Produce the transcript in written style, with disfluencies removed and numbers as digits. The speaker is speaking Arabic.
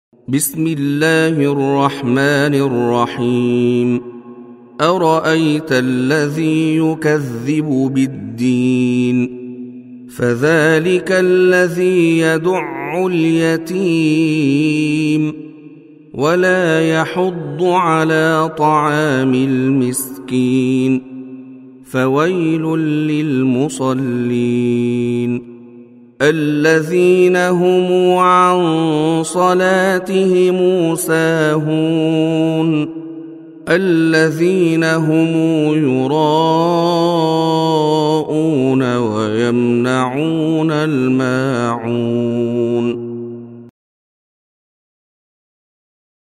بسم الله الرحمن الرحيم أرأيت الذي يكذب بالدين فذلك الذي يدع اليتيم ولا يحض على طعام المسكين فويل للمصلين الذين هم عن صلاتهم ساهون الذين هم يراءون ويمنعون الماعون